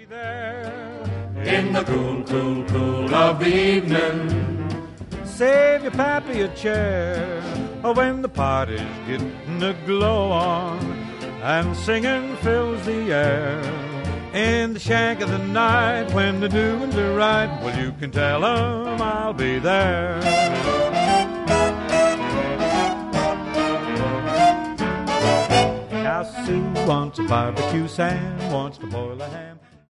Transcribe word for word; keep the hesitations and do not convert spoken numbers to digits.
there in the cool, cool, cool of evening. Save your pappy a chair when the party's getting a glow on and singing fills the air. In the shank of the night when the doings are right, well, you can tell 'em I'll be there. Now Sue wants a barbecue, Sam wants to boil a ham.